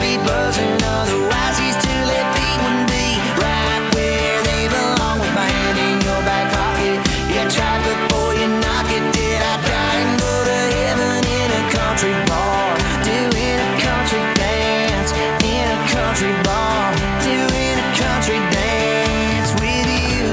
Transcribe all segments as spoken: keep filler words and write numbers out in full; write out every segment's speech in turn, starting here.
be buzzing. Otherwise, these two-led feet wouldn't be right where they belong. With my hand in your back pocket, yeah, try before you knock it. Did I die and go to heaven in a country bar, doing a country dance in a country bar, doing a country dance with you?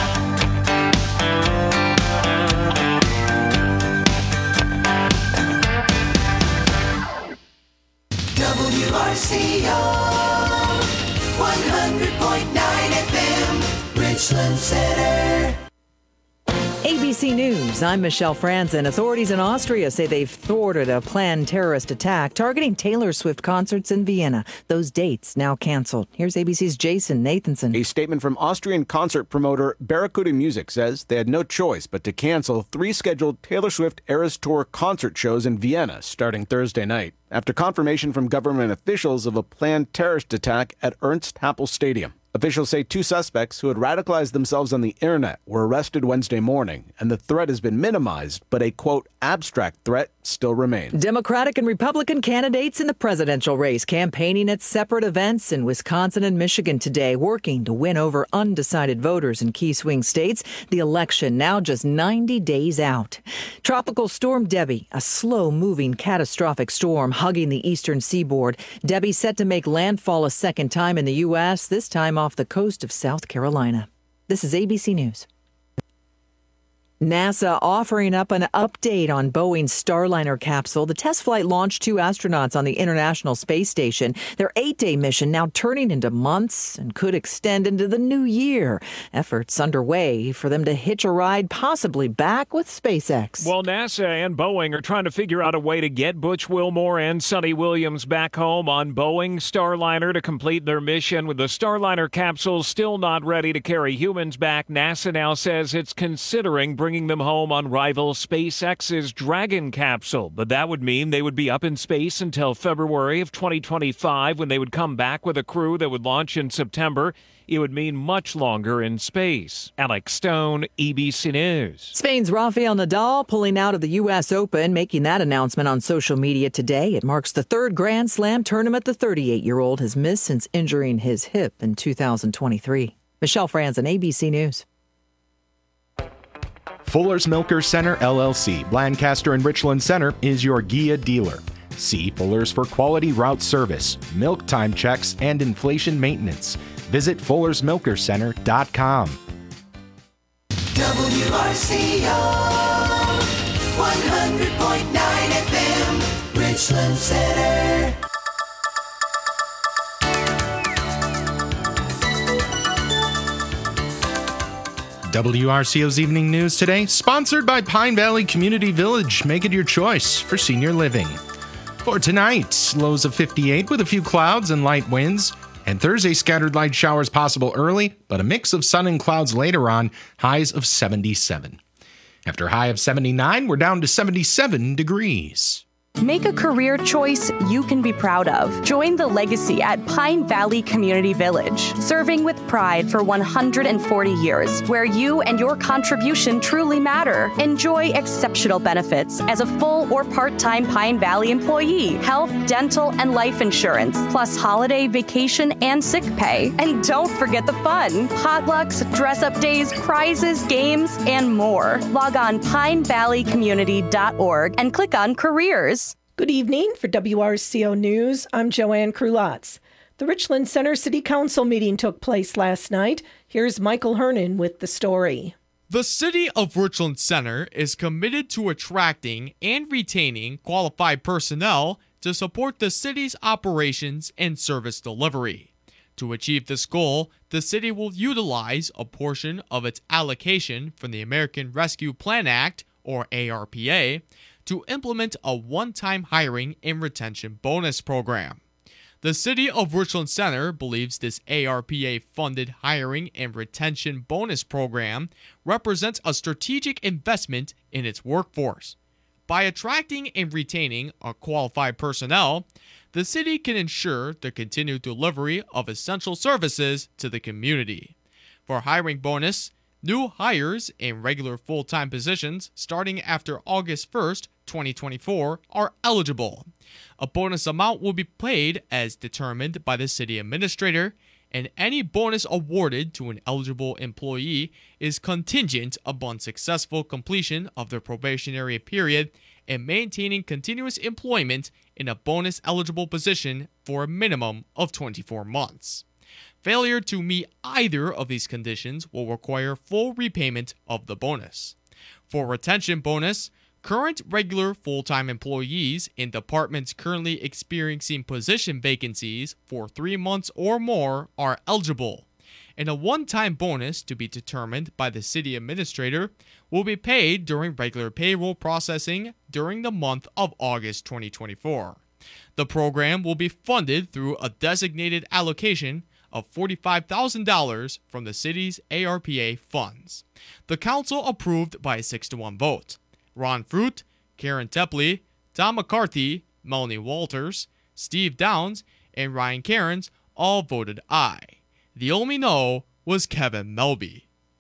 W R C O one hundred point nine F M, Richland Center. A B C News, I'm Michelle Franzen. Authorities in Austria say they've thwarted a planned terrorist attack targeting Taylor Swift concerts in Vienna. Those dates now canceled. Here's A B C's Jason Nathanson. A statement from Austrian concert promoter Barracuda Music says they had no choice but to cancel three scheduled Taylor Swift Eras Tour concert shows in Vienna starting Thursday night, after confirmation from government officials of a planned terrorist attack at Ernst Happel Stadium. Officials say two suspects who had radicalized themselves on the internet were arrested Wednesday morning, and the threat has been minimized, but a, quote, abstract threat still remains. Democratic and Republican candidates in the presidential race campaigning at separate events in Wisconsin and Michigan today, working to win over undecided voters in key swing states. The election now just ninety days out. Tropical Storm Debbie, a slow-moving catastrophic storm hugging the eastern seaboard. Debbie set to make landfall a second time in the U S, this time off the coast of South Carolina. This is A B C News. NASA offering up an update on Boeing's Starliner capsule. The test flight launched two astronauts on the International Space Station. Their eight-day mission now turning into months and could extend into the new year. Efforts underway for them to hitch a ride possibly back with SpaceX. Well, NASA and Boeing are trying to figure out a way to get Butch Wilmore and Sonny Williams back home on Boeing Starliner to complete their mission. With the Starliner capsule still not ready to carry humans back, NASA now says it's considering bringing bringing them home on rival SpaceX's Dragon capsule. But that would mean they would be up in space until February of twenty twenty-five, when they would come back with a crew that would launch in September. It would mean much longer in space. Alex Stone, A B C News. Spain's Rafael Nadal pulling out of the U S Open, making that announcement on social media today. It marks the third Grand Slam tournament the thirty-eight-year-old has missed since injuring his hip in two thousand twenty-three. Michelle Franzen, A B C News. Fuller's Milker Center, L L C, Lancaster and Richland Center, is your G I A dealer. See Fuller's for quality route service, milk time checks, and inflation maintenance. Visit fullers milker center dot com. W R C O one hundred point nine F M, Richland Center. W R C O's Evening News today, sponsored by Pine Valley Community Village. Make it your choice for senior living. For tonight, lows of fifty-eight with a few clouds and light winds. And Thursday, scattered light showers possible early, but a mix of sun and clouds later on, highs of seventy-seven. After a high of seventy-nine, we're down to seventy-seven degrees. Make a career choice you can be proud of. Join the legacy at Pine Valley Community Village, serving with pride for one hundred forty years, where you and your contribution truly matter. Enjoy exceptional benefits as a full or part-time Pine Valley employee, health, dental, and life insurance, plus holiday, vacation, and sick pay. And don't forget the fun. Potlucks, dress-up days, prizes, games, and more. Log on pine valley community dot org and click on careers. Good evening. For W R C O News, I'm Joanne Krulotz. The Richland Center City Council meeting took place last night. Here's Michael Hernan with the story. The City of Richland Center is committed to attracting and retaining qualified personnel to support the city's operations and service delivery. To achieve this goal, the city will utilize a portion of its allocation from the American Rescue Plan Act, or A R P A, to implement a one-time hiring and retention bonus program. The City of Richland Center believes this A R P A-funded hiring and retention bonus program represents a strategic investment in its workforce. By attracting and retaining a qualified personnel, the city can ensure the continued delivery of essential services to the community. For hiring bonus, new hires in regular full-time positions starting after August first, twenty twenty-four are eligible. A bonus amount will be paid as determined by the city administrator, and any bonus awarded to an eligible employee is contingent upon successful completion of their probationary period and maintaining continuous employment in a bonus-eligible position for a minimum of twenty-four months. Failure to meet either of these conditions will require full repayment of the bonus. For retention bonus, current regular full-time employees in departments currently experiencing position vacancies for three months or more are eligible, and a one-time bonus to be determined by the city administrator will be paid during regular payroll processing during the month of August twenty twenty-four. The program will be funded through a designated allocation of forty-five thousand dollars from the city's A R P A funds. The council approved by a six to one vote. Ron Fruit, Karen Tepley, Tom McCarthy, Melanie Walters, Steve Downs, and Ryan Cairns all voted aye. The only no was Kevin Melby.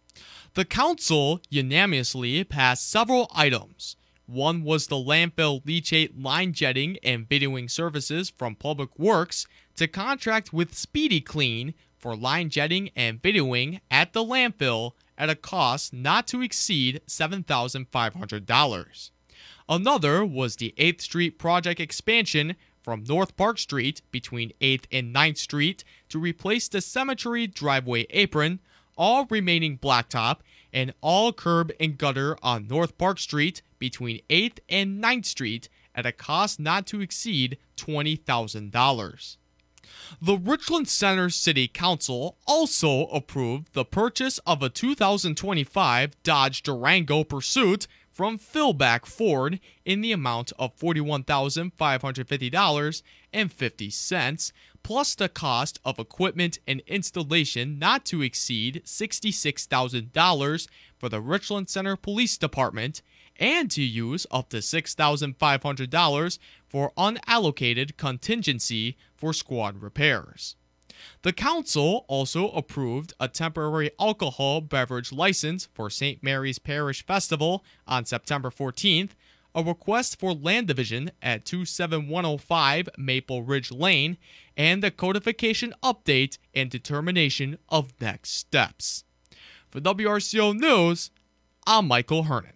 The council unanimously passed several items. One was the landfill leachate line jetting and videoing services from Public Works to contract with Speedy Clean for line jetting and videoing at the landfill at a cost not to exceed seven thousand five hundred dollars. Another was the eighth Street project expansion from North Park Street between eighth and ninth Street to replace the cemetery driveway apron, all remaining blacktop, and all curb and gutter on North Park Street between eighth and ninth Street at a cost not to exceed twenty thousand dollars. The Richland Center City Council also approved the purchase of a two thousand twenty-five Dodge Durango Pursuit from Philback Ford in the amount of forty-one thousand five hundred fifty dollars and fifty cents, plus the cost of equipment and installation not to exceed sixty-six thousand dollars for the Richland Center Police Department, and to use up to six thousand five hundred dollars for unallocated contingency for squad repairs. The council also approved a temporary alcohol beverage license for Saint Mary's Parish Festival on September fourteenth, a request for land division at two seven one oh five Maple Ridge Lane, and a codification update and determination of next steps. For W R C O News, I'm Michael Hernan.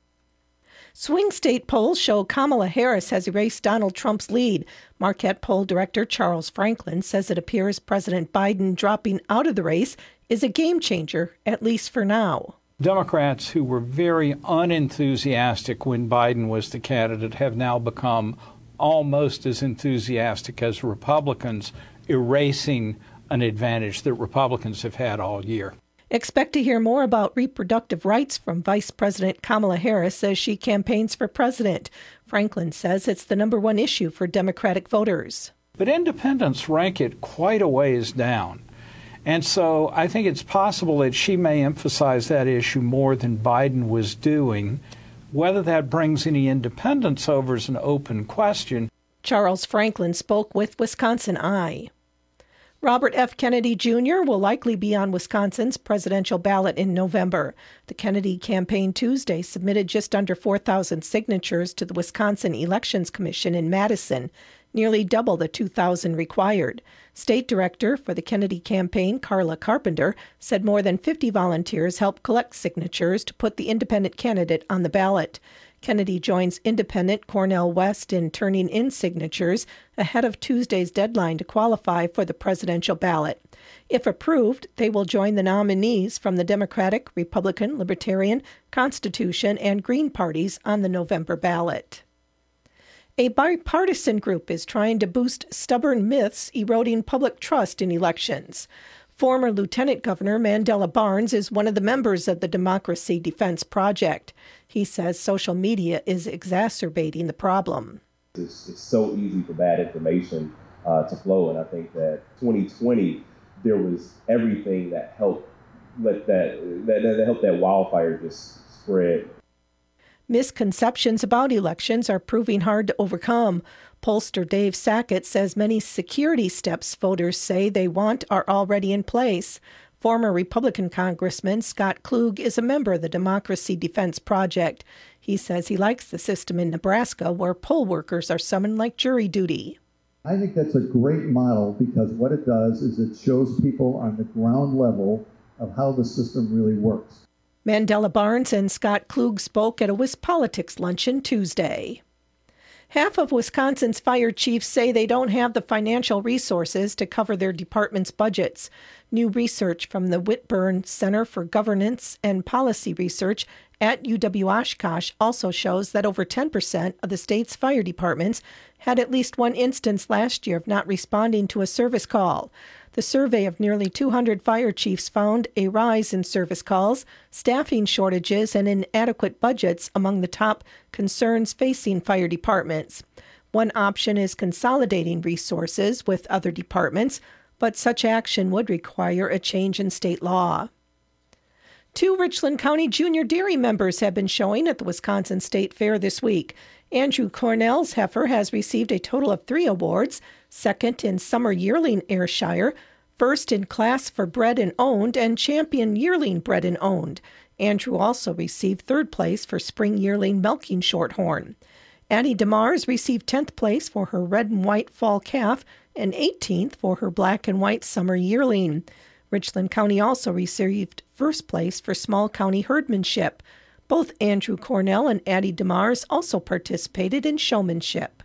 Swing state polls show Kamala Harris has erased Donald Trump's lead. Marquette poll director Charles Franklin says it appears President Biden dropping out of the race is a game changer, at least for now. Democrats who were very unenthusiastic when Biden was the candidate have now become almost as enthusiastic as Republicans, erasing an advantage that Republicans have had all year. Expect to hear more about reproductive rights from Vice President Kamala Harris as she campaigns for president. Franklin says it's the number one issue for Democratic voters. But independents rank it quite a ways down. And so I think it's possible that she may emphasize that issue more than Biden was doing. Whether that brings any independents over is an open question. Charles Franklin spoke with Wisconsin Eye. Robert F. Kennedy Junior will likely be on Wisconsin's presidential ballot in November. The Kennedy campaign Tuesday submitted just under four thousand signatures to the Wisconsin Elections Commission in Madison, nearly double the two thousand required. State Director for the Kennedy campaign, Carla Carpenter, said more than fifty volunteers helped collect signatures to put the independent candidate on the ballot. Kennedy joins independent Cornel West in turning in signatures ahead of Tuesday's deadline to qualify for the presidential ballot. If approved, they will join the nominees from the Democratic, Republican, Libertarian, Constitution, and Green parties on the November ballot. A bipartisan group is trying to boost stubborn myths eroding public trust in elections. Former Lieutenant Governor Mandela Barnes is one of the members of the Democracy Defense Project. He says social media is exacerbating the problem. It's, it's so easy for bad information uh, to flow, and I think that twenty twenty, there was everything that helped let that, that, that helped that wildfire just spread. Misconceptions about elections are proving hard to overcome. Pollster Dave Sackett says many security steps voters say they want are already in place. Former Republican Congressman Scott Klug is a member of the Democracy Defense Project. He says he likes the system in Nebraska where poll workers are summoned like jury duty. I think that's a great model because what it does is it shows people on the ground level of how the system really works. Mandela Barnes and Scott Klug spoke at a WisPolitics luncheon Tuesday. Half of Wisconsin's fire chiefs say they don't have the financial resources to cover their department's budgets. New research from the Whitburn Center for Governance and Policy Research at U W-Oshkosh also shows that over ten percent of the state's fire departments had at least one instance last year of not responding to a service call. The survey of nearly two hundred fire chiefs found a rise in service calls, staffing shortages, and inadequate budgets among the top concerns facing fire departments. One option is consolidating resources with other departments, but such action would require a change in state law. Two Richland County Junior Dairy members have been showing at the Wisconsin State Fair this week. Andrew Cornell's heifer has received a total of three awards, second in Summer Yearling Ayrshire, first in class for bred and owned, and champion yearling bred and owned. Andrew also received third place for spring yearling milking shorthorn. Addie DeMars received tenth place for her red and white fall calf and eighteenth for her black and white summer yearling. Richland County also received first place for small county herdmanship. Both Andrew Cornell and Addie DeMars also participated in showmanship.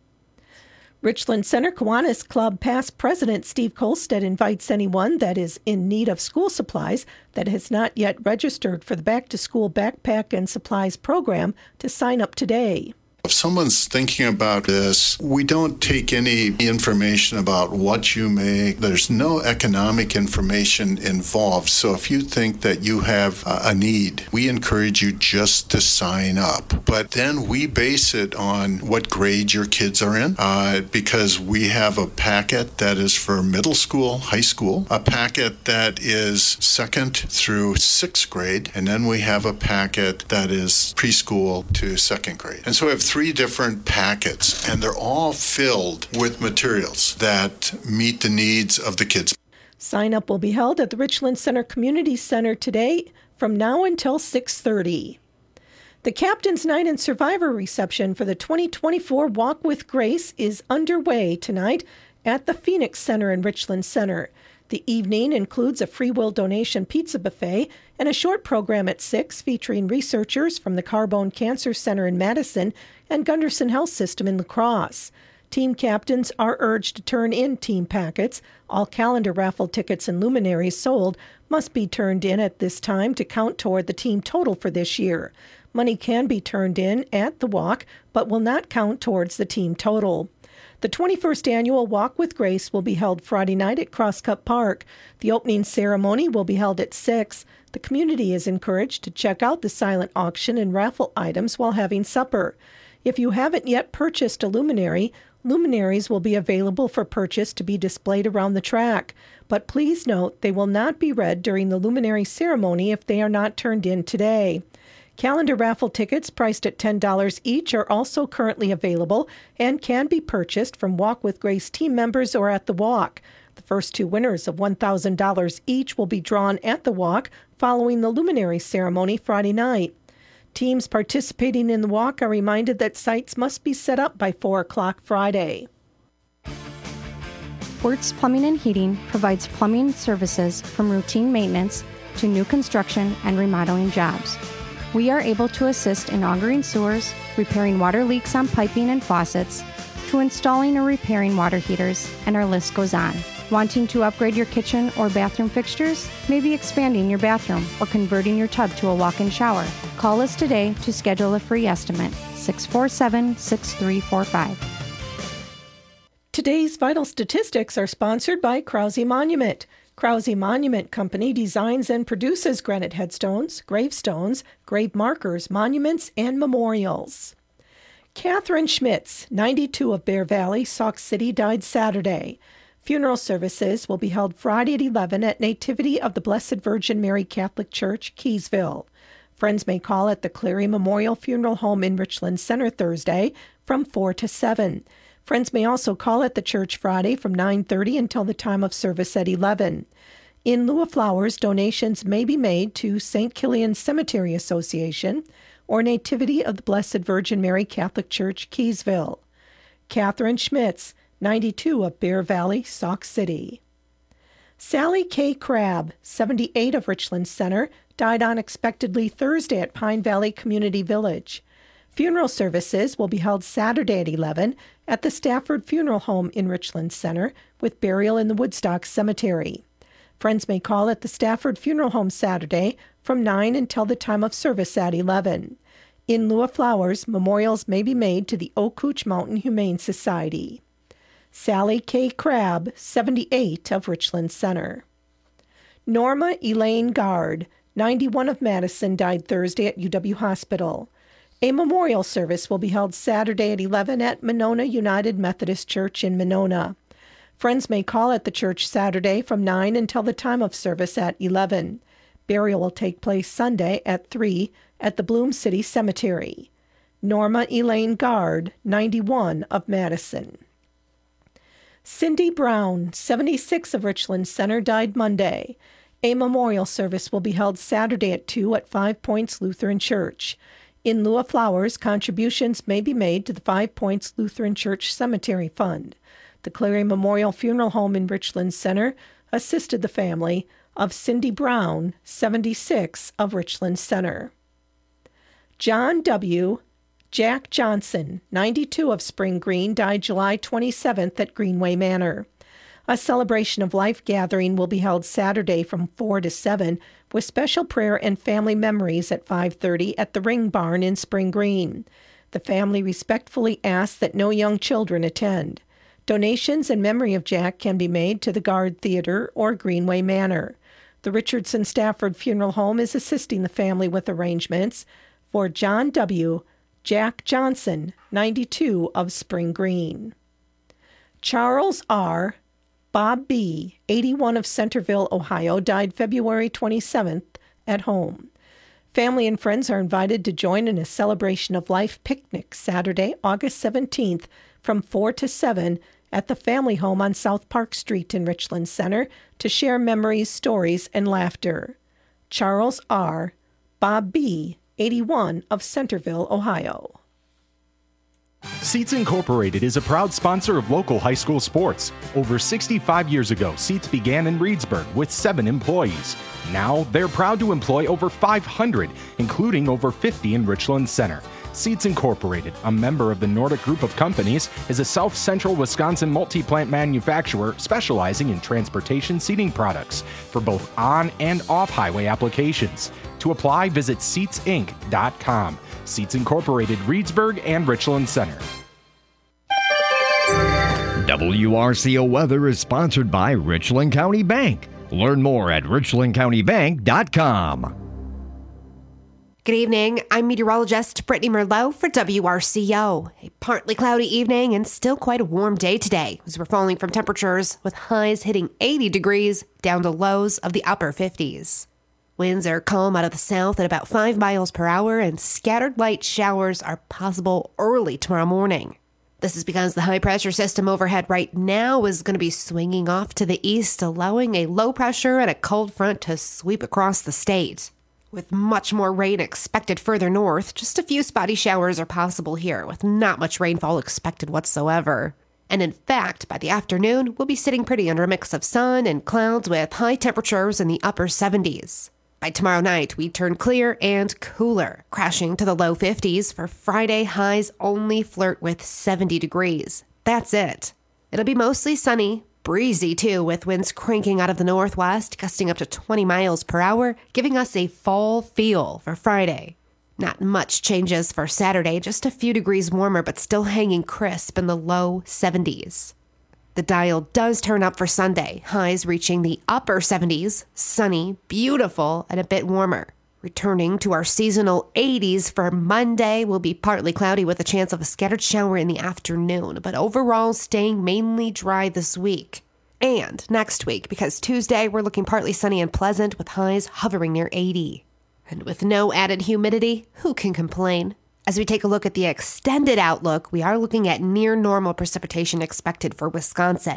Richland Center Kiwanis Club past president Steve Kolstad invites anyone that is in need of school supplies that has not yet registered for the back-to-school backpack and supplies program to sign up today. If someone's thinking about this, we don't take any information about what you make. There's no economic information involved. So if you think that you have a need, we encourage you just to sign up. But then we base it on what grade your kids are in, uh, because we have a packet that is for middle school, high school, a packet that is second through sixth grade, and then we have a packet that is preschool to second grade. And so we have three different packets, and they're all filled with materials that meet the needs of the kids. Sign up will be held at the Richland Center Community Center today from now until six thirty. The Captain's Night and Survivor reception for the twenty twenty-four Walk with Grace is underway tonight at the Phoenix Center in Richland Center. The evening includes a free will donation pizza buffet and a short program at six featuring researchers from the Carbone Cancer Center in Madison and Gunderson Health System in La Crosse. Team captains are urged to turn in team packets. All calendar raffle tickets and luminaries sold must be turned in at this time to count toward the team total for this year. Money can be turned in at the walk, but will not count towards the team total. The twenty-first Annual Walk with Grace will be held Friday night at Crosscut Park. The opening ceremony will be held at six. The community is encouraged to check out the silent auction and raffle items while having supper. If you haven't yet purchased a luminary, luminaries will be available for purchase to be displayed around the track. But please note they will not be read during the luminary ceremony if they are not turned in today. Calendar raffle tickets priced at ten dollars each are also currently available and can be purchased from Walk with Grace team members or at the walk. The first two winners of one thousand dollars each will be drawn at the walk following the luminary ceremony Friday night. Teams participating in the walk are reminded that sites must be set up by four o'clock Friday. Wertz Plumbing and Heating provides plumbing services from routine maintenance to new construction and remodeling jobs. We are able to assist in augering sewers, repairing water leaks on piping and faucets, to installing or repairing water heaters, and our list goes on. Wanting to upgrade your kitchen or bathroom fixtures? Maybe expanding your bathroom or converting your tub to a walk-in shower? Call us today to schedule a free estimate, six four seven, six three four five. Today's vital statistics are sponsored by Krause Monument. Krause Monument Company designs and produces granite headstones, gravestones, grave markers, monuments, and memorials. Catherine Schmitz, ninety-two, of Bear Valley, Sauk City, died Saturday. Funeral services will be held Friday at eleven at Nativity of the Blessed Virgin Mary Catholic Church, Keysville. Friends may call at the Cleary Memorial Funeral Home in Richland Center Thursday from four to seven. Friends may also call at the church Friday from nine thirty until the time of service at eleven. In lieu of flowers, donations may be made to Saint Kilian Cemetery Association or Nativity of the Blessed Virgin Mary Catholic Church, Keysville. Catherine Schmitz, ninety-two, of Bear Valley, Sauk City. Sally K. Crabb, seventy-eight, of Richland Center, died unexpectedly Thursday at Pine Valley Community Village. Funeral services will be held Saturday at eleven at the Stafford Funeral Home in Richland Center, with burial in the Woodstock Cemetery. Friends may call at the Stafford Funeral Home Saturday from nine until the time of service at eleven. In lieu of flowers, memorials may be made to the Okootch Mountain Humane Society. Sally K. Crabb, seventy-eight, of Richland Center. Norma Elaine Gard, ninety-one, of Madison, died Thursday at U W Hospital. A memorial service will be held Saturday at eleven at Monona United Methodist Church in Monona. Friends may call at the church Saturday from nine until the time of service at eleven. Burial will take place Sunday at three at the Bloom City Cemetery. Norma Elaine Gard, ninety-one, of Madison. Cindy Brown, seventy-six, of Richland Center, died Monday. A memorial service will be held Saturday at two at Five Points Lutheran Church. In lieu of flowers, contributions may be made to the Five Points Lutheran Church Cemetery Fund. The Clary Memorial Funeral Home in Richland Center assisted the family of Cindy Brown, seventy-six, of Richland Center. John W. Jack Johnson, ninety-two, of Spring Green, died July twenty-seventh at Greenway Manor. A celebration of life gathering will be held Saturday from four to seven with special prayer and family memories at five thirty at the Ring Barn in Spring Green. The family respectfully asks that no young children attend. Donations in memory of Jack can be made to the Guard Theater or Greenway Manor. The Richardson Stafford Funeral Home is assisting the family with arrangements for John W. Jack Johnson, ninety-two, of Spring Green. Charles R. Bob B., eighty-one, of Centerville, Ohio, died February twenty-seventh at home. Family and friends are invited to join in a celebration of life picnic Saturday, August seventeenth, from four to seven at the family home on South Park Street in Richland Center to share memories, stories, and laughter. Charles R. Bob B., eighty-one, of Centerville, Ohio. Seats Incorporated is a proud sponsor of local high school sports. Over sixty-five years ago, Seats began in Reedsburg with seven employees. Now, they're proud to employ over five hundred, including over fifty in Richland Center. Seats Incorporated, a member of the Nordic Group of Companies, is a South Central Wisconsin multi-plant manufacturer specializing in transportation seating products for both on- and off-highway applications. To apply, visit seats inc dot com. Seats Incorporated, Reedsburg and Richland Center. W R C O Weather is sponsored by Richland County Bank. Learn more at richland county bank dot com. Good evening. I'm meteorologist Brittany Merlot for W R C O. A partly cloudy evening and still quite a warm day today as we're falling from temperatures with highs hitting eighty degrees down to lows of the upper fifties. Winds are calm out of the south at about five miles per hour, and scattered light showers are possible early tomorrow morning. This is because the high-pressure system overhead right now is going to be swinging off to the east, allowing a low pressure and a cold front to sweep across the state. With much more rain expected further north, just a few spotty showers are possible here, with not much rainfall expected whatsoever. And in fact, by the afternoon, we'll be sitting pretty under a mix of sun and clouds with high temperatures in the upper seventies. By tomorrow night, we turn clear and cooler, crashing to the low fifties for Friday. Highs only flirt with seventy degrees. That's it. It'll be mostly sunny, breezy too, with winds cranking out of the northwest, gusting up to twenty miles per hour, giving us a fall feel for Friday. Not much changes for Saturday, just a few degrees warmer, but still hanging crisp in the low seventies. The dial does turn up for Sunday, highs reaching the upper seventies, sunny, beautiful, and a bit warmer. Returning to our seasonal eighties for Monday, will be partly cloudy with a chance of a scattered shower in the afternoon, but overall staying mainly dry this week. And next week, because Tuesday we're looking partly sunny and pleasant with highs hovering near eighty. And with no added humidity, who can complain? As we take a look at the extended outlook, we are looking at near normal precipitation expected for Wisconsin.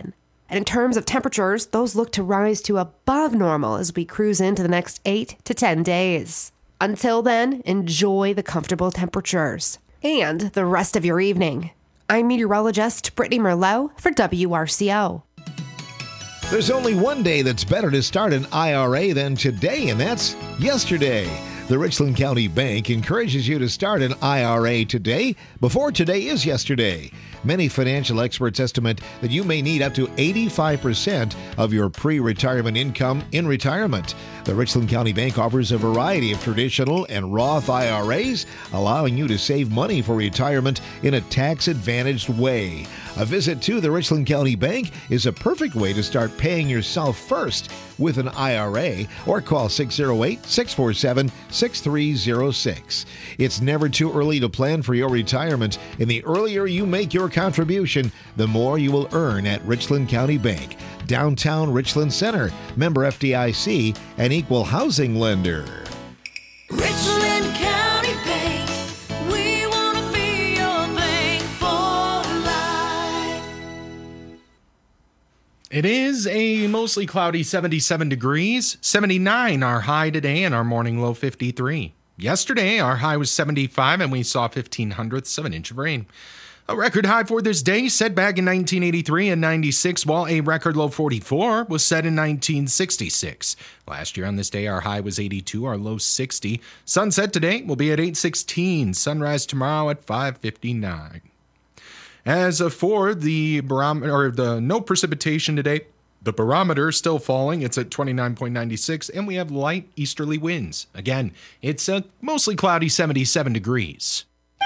And in terms of temperatures, those look to rise to above normal as we cruise into the next eight to ten days. Until then, enjoy the comfortable temperatures and the rest of your evening. I'm meteorologist Brittany Merlot for W R C O. There's only one day that's better to start an I R A than today, and that's yesterday. The Richland County Bank encourages you to start an I R A today before today is yesterday. Many financial experts estimate that you may need up to eighty-five percent of your pre-retirement income in retirement. The Richland County Bank offers a variety of traditional and Roth I R As, allowing you to save money for retirement in a tax-advantaged way. A visit to the Richland County Bank is a perfect way to start paying yourself first with an I R A, or call six oh eight, six four seven, six three oh six. It's never too early to plan for your retirement, and the earlier you make your contribution, the more you will earn at Richland County Bank, downtown Richland Center, member F D I C, and equal housing lender. Richland County Bank, we want to be your bank for life. It is a mostly cloudy seventy-seven degrees, seventy-nine our high today, and our morning low fifty-three. Yesterday, our high was seventy-five, and we saw fifteen hundredths of an inch of rain. A record high for this day set back in nineteen eighty-three and ninety-six, while a record low forty-four was set in nineteen sixty-six. Last year on this day, our high was eighty-two, our low sixty. Sunset today will be at eight sixteen. Sunrise tomorrow at five fifty-nine. As for the barometer, or the no precipitation today, the barometer is still falling. It's at twenty-nine point nine six, and we have light easterly winds. Again, it's a mostly cloudy seventy-seven degrees.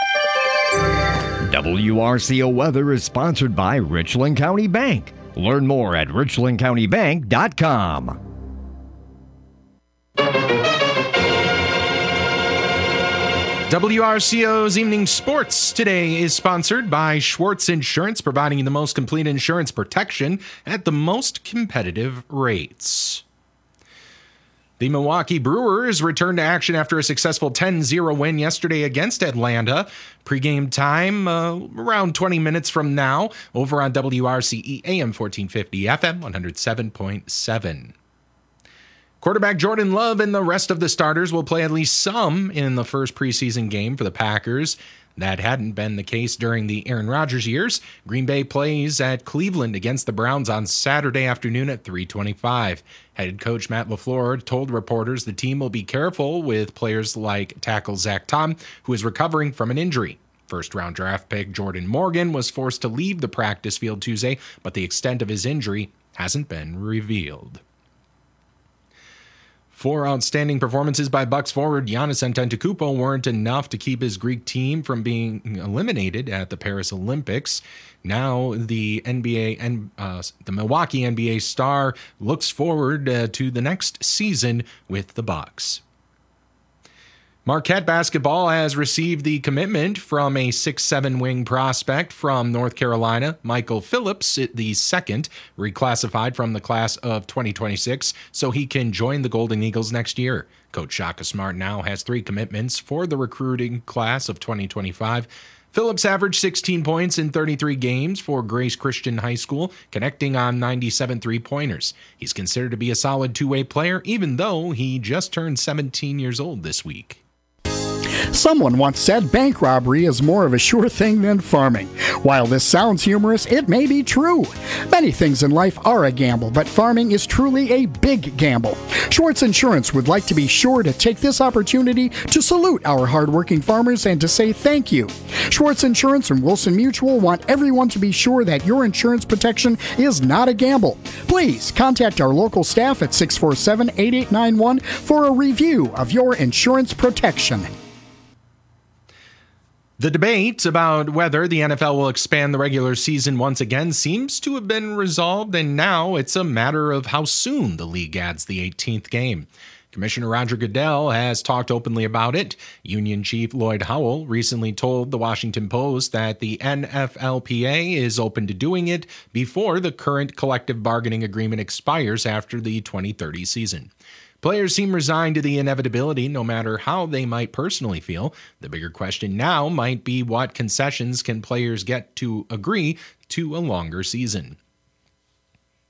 W R C O weather is sponsored by Richland County Bank. Learn more at richland county bank dot com. W R C O's Evening Sports today is sponsored by Schwartz Insurance, providing you the most complete insurance protection at the most competitive rates. The Milwaukee Brewers returned to action after a successful ten zero win yesterday against Atlanta. Pre-game time uh, around twenty minutes from now over on W R C E A M fourteen fifty F M one oh seven point seven. Quarterback Jordan Love and the rest of the starters will play at least some in the first preseason game for the Packers. That hadn't been the case during the Aaron Rodgers years. Green Bay plays at Cleveland against the Browns on Saturday afternoon at three twenty-five. Head coach Matt LaFleur told reporters the team will be careful with players like tackle Zach Tom, who is recovering from an injury. First-round draft pick Jordan Morgan was forced to leave the practice field Tuesday, but the extent of his injury hasn't been revealed. Four outstanding performances by Bucks forward Giannis Antetokounmpo weren't enough to keep his Greek team from being eliminated at the Paris Olympics. Now the N B A and uh, the Milwaukee N B A star looks forward uh, to the next season with the Bucks. Marquette basketball has received the commitment from a six seven wing prospect from North Carolina, Michael Phillips, the second, reclassified from the class of twenty twenty-six, so he can join the Golden Eagles next year. Coach Shaka Smart now has three commitments for the recruiting class of twenty twenty-five. Phillips averaged sixteen points in thirty-three games for Grace Christian High School, connecting on ninety-seven three-pointers. He's considered to be a solid two-way player, even though he just turned seventeen years old this week. Someone once said bank robbery is more of a sure thing than farming. While this sounds humorous, it may be true. Many things in life are a gamble, but farming is truly a big gamble. Schwartz Insurance would like to be sure to take this opportunity to salute our hardworking farmers and to say thank you. Schwartz Insurance and Wilson Mutual want everyone to be sure that your insurance protection is not a gamble. Please contact our local staff at six four seven, eight eight nine one for a review of your insurance protection. The debate about whether the N F L will expand the regular season once again seems to have been resolved, and now it's a matter of how soon the league adds the eighteenth game. Commissioner Roger Goodell has talked openly about it. Union Chief Lloyd Howell recently told the Washington Post that the N F L P A is open to doing it before the current collective bargaining agreement expires after the twenty thirty season. Players seem resigned to the inevitability, no matter how they might personally feel. The bigger question now might be what concessions can players get to agree to a longer season.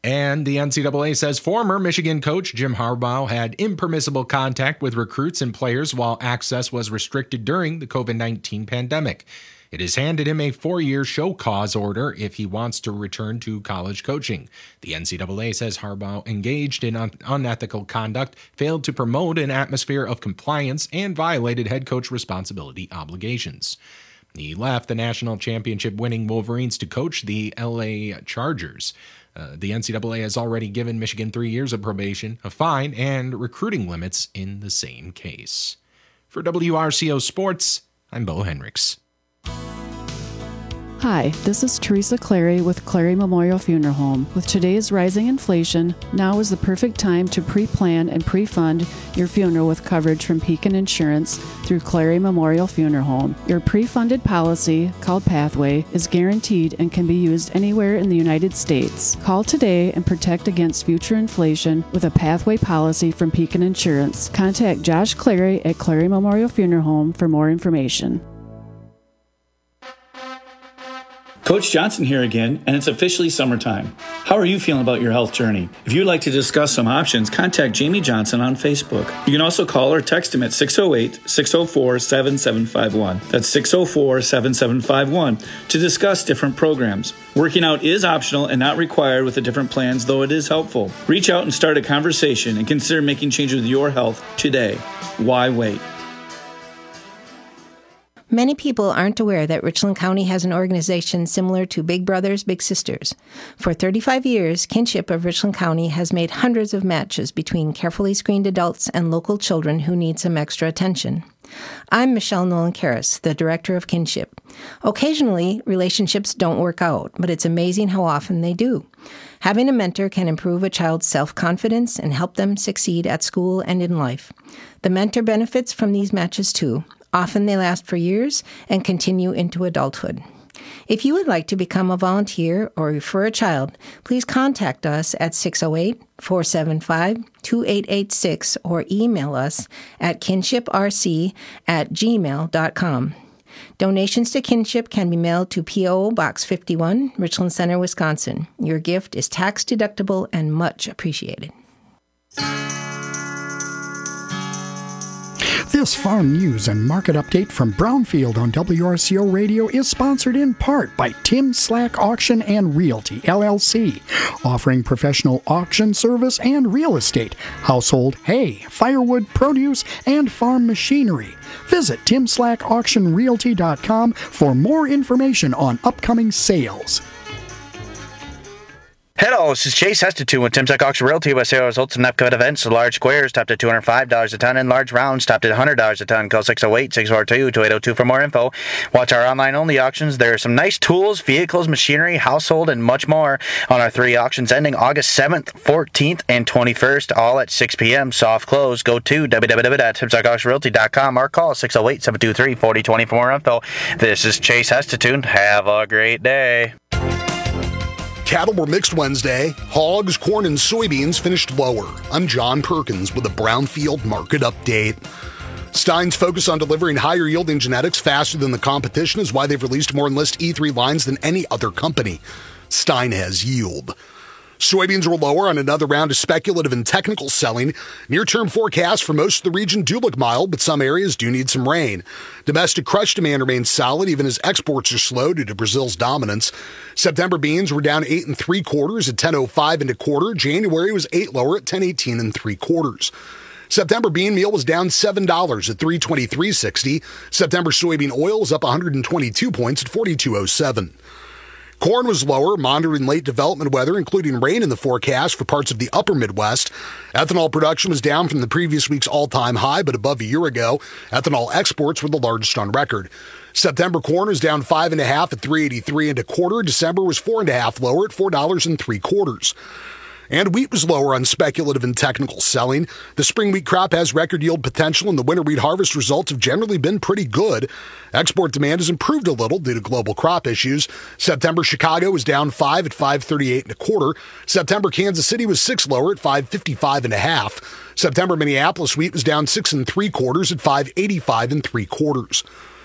And the N C double A says former Michigan coach Jim Harbaugh had impermissible contact with recruits and players while access was restricted during the covid nineteen pandemic. It has handed him a four-year show cause order if he wants to return to college coaching. The N C double A says Harbaugh engaged in un- unethical conduct, failed to promote an atmosphere of compliance, and violated head coach responsibility obligations. He left the national championship winning Wolverines to coach the L A Chargers. Uh, the N C double A has already given Michigan three years of probation, a fine, and recruiting limits in the same case. For W R C O Sports, I'm Bo Henricks. Hi, this is Teresa Clary with Clary Memorial Funeral Home. With today's rising inflation, now is the perfect time to pre-plan and pre-fund your funeral with coverage from Pekin Insurance through Clary Memorial Funeral Home. Your pre-funded policy, called Pathway, is guaranteed and can be used anywhere in the United States. Call today and protect against future inflation with a Pathway policy from Pekin Insurance. Contact Josh Clary at Clary Memorial Funeral Home for more information. Coach Johnson here again, and it's officially summertime. How are you feeling about your health journey? If you'd like to discuss some options, contact Jamie Johnson on Facebook. You can also call or text him at six oh eight, six oh four, seven seven five one. That's six oh four, seven seven five one to discuss different programs. Working out is optional and not required with the different plans, though it is helpful. Reach out and start a conversation and consider making changes with your health today. Why wait? Many people aren't aware that Richland County has an organization similar to Big Brothers Big Sisters. For thirty-five years, Kinship of Richland County has made hundreds of matches between carefully screened adults and local children who need some extra attention. I'm Michelle Nolan-Karras, the director of Kinship. Occasionally, relationships don't work out, but it's amazing how often they do. Having a mentor can improve a child's self-confidence and help them succeed at school and in life. The mentor benefits from these matches too. Often they last for years and continue into adulthood. If you would like to become a volunteer or refer a child, please contact us at six oh eight, four seven five, two eight eight six or email us at kinshiprc at gmail dot com. Donations to Kinship can be mailed to P O Box fifty-one, Richland Center, Wisconsin. Your gift is tax deductible and much appreciated. This farm news and market update from Brownfield on W R C O Radio is sponsored in part by Tim Slack Auction and Realty, L L C, offering professional auction service and real estate, household, hay, firewood, produce, and farm machinery. Visit tim slack auction realty dot com for more information on upcoming sales. Hello, this is Chase Hesterton with Tim Slack Auction Realty with sale results and upcoming events. Large squares topped at two hundred five dollars a ton and large rounds topped at one hundred dollars a ton. Call six oh eight, six four two, two eight oh two for more info. Watch our online-only auctions. There are some nice tools, vehicles, machinery, household, and much more on our three auctions ending August seventh, fourteenth, and twenty-first, all at six p.m. Soft close. Go to w w w dot tim slack auction realty dot com or call six oh eight, seven two three, four oh two oh for more info. This is Chase Hesterton. Have a great day. Cattle were mixed Wednesday. Hogs, corn, and soybeans finished lower. I'm John Perkins with a Brownfield market update. Stein's focus on delivering higher yielding genetics faster than the competition is why they've released more Enlist E three lines than any other company. Stein has yield. Soybeans were lower on another round of speculative and technical selling. Near-term forecasts for most of the region do look mild, but some areas do need some rain. Domestic crush demand remains solid, even as exports are slow due to Brazil's dominance. September beans were down eight and three quarters at ten oh five and a quarter. January was eight lower at ten eighteen and three quarters. September bean meal was down seven dollars at three twenty-three sixty. September soybean oil was up one hundred twenty-two points at forty-two oh seven. Corn was lower, monitoring late development weather, including rain in the forecast for parts of the upper Midwest. Ethanol production was down from the previous week's all-time high, but above a year ago. Ethanol exports were the largest on record. September corn was down five and a half at three eighty-three and a quarter. December was four and a half lower at four dollars and three quarters. And wheat was lower on speculative and technical selling. The spring wheat crop has record yield potential, and the winter wheat harvest results have generally been pretty good. Export demand has improved a little due to global crop issues. September Chicago was down five at five thirty-eight and a quarter. September Kansas City was six lower at five fifty-five and a half. September Minneapolis wheat was down six and three quarters at five eighty-five and three quarters.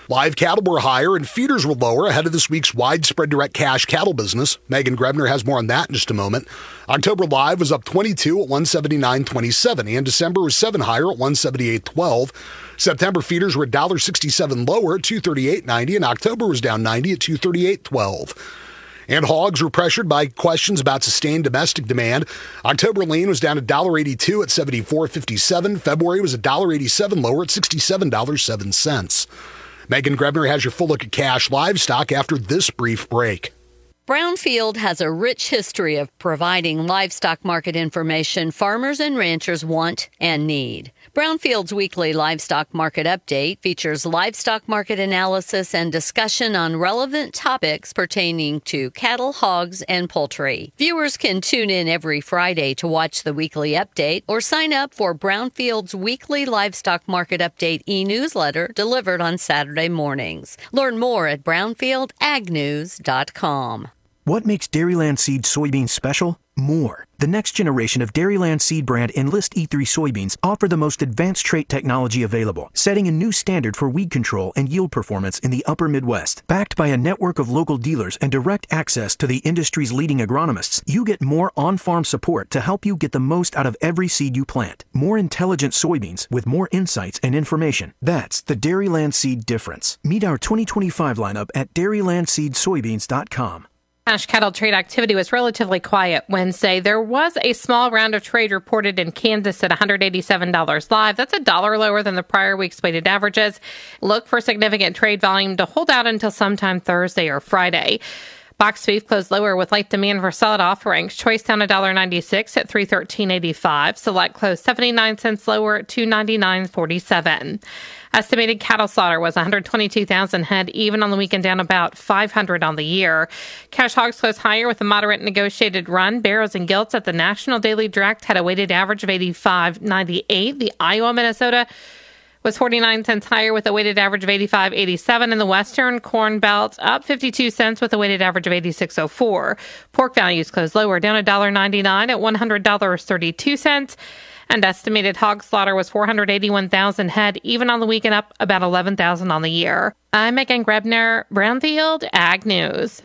Live cattle were higher and feeders were lower ahead of this week's widespread direct cash cattle business. Megan Grebner has more on that in just a moment. October live was up twenty-two at one seventy-nine twenty-seven, and December was seven higher at one seventy-eight twelve. September feeders were one sixty-seven lower at two thirty-eight ninety, and October was down ninety at two thirty-eight twelve. And hogs were pressured by questions about sustained domestic demand. October lean was down one eighty-two at seventy-four fifty-seven. February was one eighty-seven lower at sixty-seven dollars and seven cents. Megan Grebner has your full look at cash livestock after this brief break. Brownfield has a rich history of providing livestock market information farmers and ranchers want and need. Brownfield's weekly livestock market update features livestock market analysis and discussion on relevant topics pertaining to cattle, hogs, and poultry. Viewers can tune in every Friday to watch the weekly update or sign up for Brownfield's weekly livestock market update e-newsletter delivered on Saturday mornings. Learn more at brownfield ag news dot com. What makes Dairyland Seed soybeans special? More. The next generation of Dairyland Seed brand Enlist E three soybeans offer the most advanced trait technology available, setting a new standard for weed control and yield performance in the upper Midwest. Backed by a network of local dealers and direct access to the industry's leading agronomists, you get more on-farm support to help you get the most out of every seed you plant. More intelligent soybeans with more insights and information. That's the Dairyland Seed difference. Meet our twenty twenty-five lineup at dairyland seed soybeans dot com. Cash cattle trade activity was relatively quiet Wednesday. There was a small round of trade reported in Kansas at one hundred eighty-seven dollars live. That's a dollar lower than the prior week's weighted averages. Look for significant trade volume to hold out until sometime Thursday or Friday. Box beef closed lower with light demand for solid offerings. Choice down one dollar ninety-six at three thirteen eighty-five. Select closed seventy-nine cents lower at two ninety-nine forty-seven. Estimated cattle slaughter was one hundred twenty-two thousand head, even on the weekend, down about five hundred on the year. Cash hogs closed higher with a moderate negotiated run. Barrows and gilts at the National Daily Direct had a weighted average of eighty-five ninety-eight. The Iowa, Minnesota was forty-nine cents higher with a weighted average of eighty-five eighty-seven. In the Western Corn Belt, up fifty-two cents with a weighted average of eighty-six oh four. Pork values closed lower, down one dollar ninety-nine at one hundred dollars and thirty-two cents. And estimated hog slaughter was four hundred eighty-one thousand head, even on the weekend, up about eleven thousand on the year. I'm Megan Grebner, Brownfield Ag News.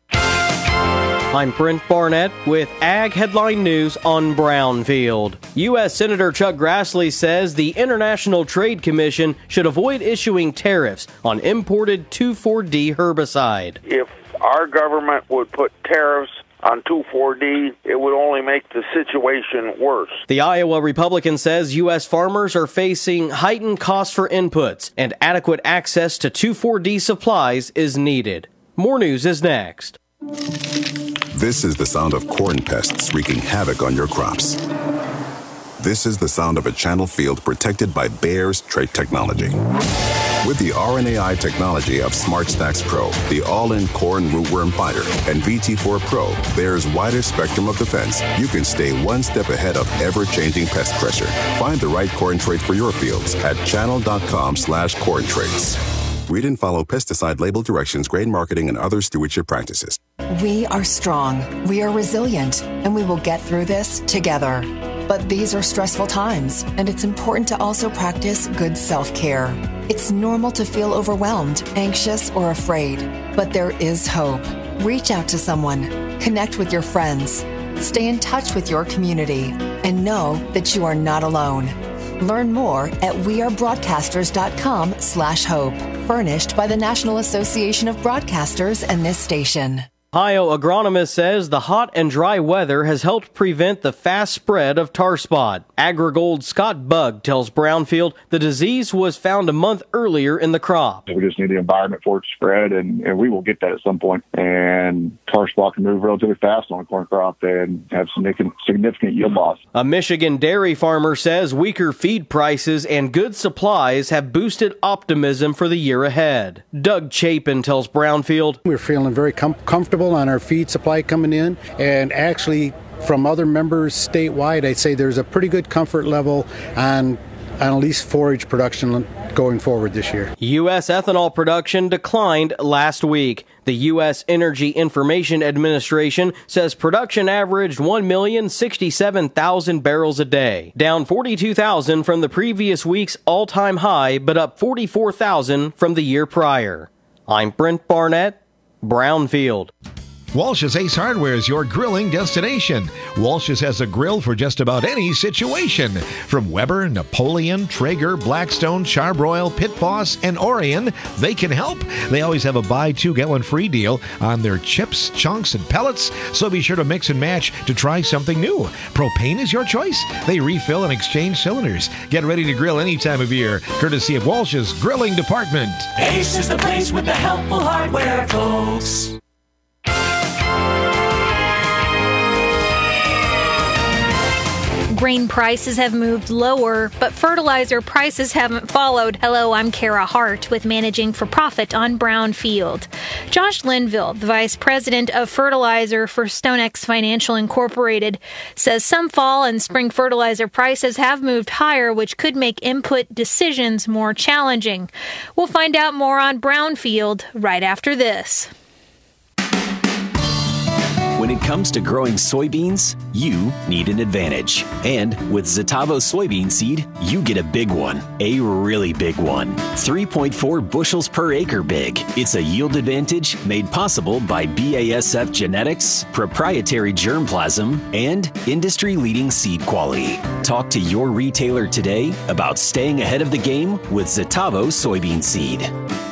I'm Brent Barnett with Ag Headline News on Brownfield. U S. Senator Chuck Grassley says the International Trade Commission should avoid issuing tariffs on imported two four D herbicide. If our government would put tariffs on two four D, it would only make the situation worse. The Iowa Republican says U S farmers are facing heightened costs for inputs, and adequate access to two four D supplies is needed. More news is next. This is the sound of corn pests wreaking havoc on your crops. This is the sound of a channel field protected by Bayer's trait technology. With the R N A I technology of SmartStax Pro, the all-in corn rootworm fighter, and V T four Pro, Bayer's wider spectrum of defense, you can stay one step ahead of ever-changing pest pressure. Find the right corn trait for your fields at channel.com slash corn traits. Read and follow pesticide label directions, grain marketing, and other stewardship practices. We are strong, we are resilient, and we will get through this together. But these are stressful times, and it's important to also practice good self-care. It's normal to feel overwhelmed, anxious, or afraid, but there is hope. Reach out to someone, connect with your friends, stay in touch with your community, and know that you are not alone. Learn more at wearebroadcasters.com slash hope. Furnished by the National Association of Broadcasters and this station. Ohio agronomist says the hot and dry weather has helped prevent the fast spread of tar spot. AgriGold Scott Bugg tells Brownfield the disease was found a month earlier in the crop. We just need the environment for it to spread, and, and we will get that at some point. And tar spot can move relatively fast on a corn crop and have significant, significant yield loss. A Michigan dairy farmer says weaker feed prices and good supplies have boosted optimism for the year ahead. Doug Chapin tells Brownfield, we're feeling very com- comfortable on our feed supply coming in, and actually from other members statewide, I'd say there's a pretty good comfort level on, on at least forage production going forward this year. U S ethanol production declined last week. The U S Energy Information Administration says production averaged one million sixty-seven thousand barrels a day, down forty-two thousand from the previous week's all-time high, but up forty-four thousand from the year prior. I'm Brent Barnett, Brownfield. Walsh's Ace Hardware is your grilling destination. Walsh's has a grill for just about any situation. From Weber, Napoleon, Traeger, Blackstone, Charbroil, Pit Boss, and Orion, they can help. They always have a buy two, get one free deal on their chips, chunks, and pellets, so be sure to mix and match to try something new. Propane is your choice. They refill and exchange cylinders. Get ready to grill any time of year, courtesy of Walsh's Grilling Department. Ace is the place with the helpful hardware, folks. Grain prices have moved lower, but fertilizer prices haven't followed. Hello, I'm Kara Hart with Managing for Profit on Brownfield. Josh Linville, the Vice President of Fertilizer for StoneX Financial Incorporated, says some fall and spring fertilizer prices have moved higher, which could make input decisions more challenging. We'll find out more on Brownfield right after this. When it comes to growing soybeans, you need an advantage. And with Zetavo soybean seed, you get a big one, a really big one. three point four bushels per acre big. It's a yield advantage made possible by B A S F genetics, proprietary germplasm, and industry-leading seed quality. Talk to your retailer today about staying ahead of the game with Zetavo soybean seed.